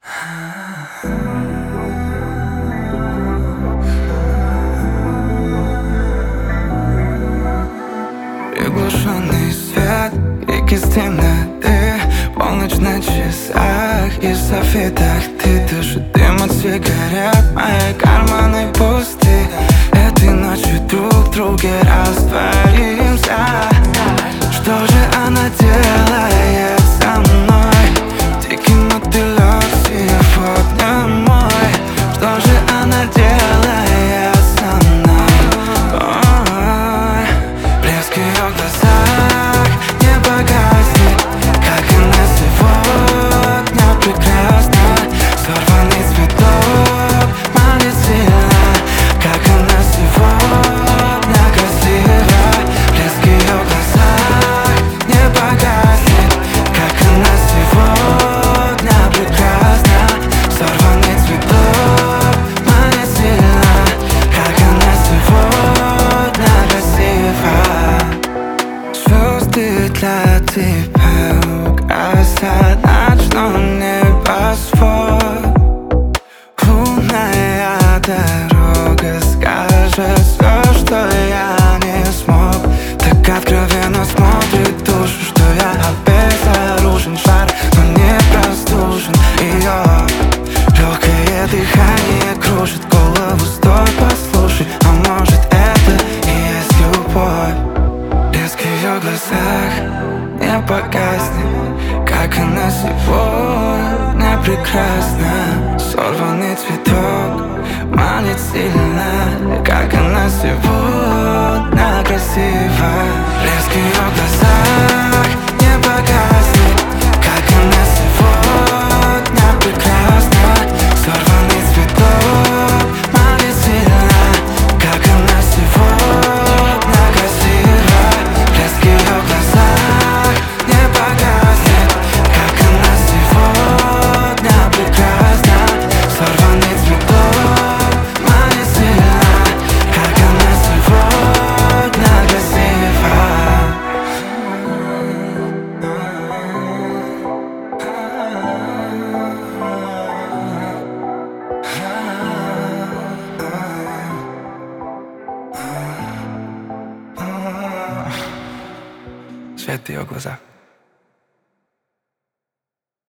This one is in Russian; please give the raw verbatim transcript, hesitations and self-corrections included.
Приглушенный свет, крик из темноты, полночь на часах и в софитах ты дышишь дым от сигарет, мои карманы пусты. Этой ночью друг в друге растворимся. Что же она делает со мной? Дикий мотылек сегодня мой. Что же она делает со мной? Ой, блеск в ее глазах не погаснет, как она сегодня прекрасна. Сорванный цветок манит сильно, как она сегодня красива. Блеск в ее глазах не погаснет, как она сегодня прекрасна. Сорванный цветок манит сильно, как она сегодня красива. Звезды для тебя угасят, ночной небосвод. Лунная дорога скажет все, что я не смог. Так откровенно смотрит душу, что я обезоружен. Жар, но не простужен. Ее легкое дыхание кружит голову. Стой, послушай, а может это и есть любовь. Блеск в ее глазах не погаснет, как она сегодня прекрасна. Сорванный цветок манит сильно, как она сегодня красива. Блеск в ее глазах не погаснет, как она сегодня прекрасна. Сорванный цветок манит сильно, как она сегодня красива. Блеск в ее глазах не погаснет, как она сегодня прекрасна. Сорванный цветок манит сильно, как она сегодня красива. Свет в ее глазах.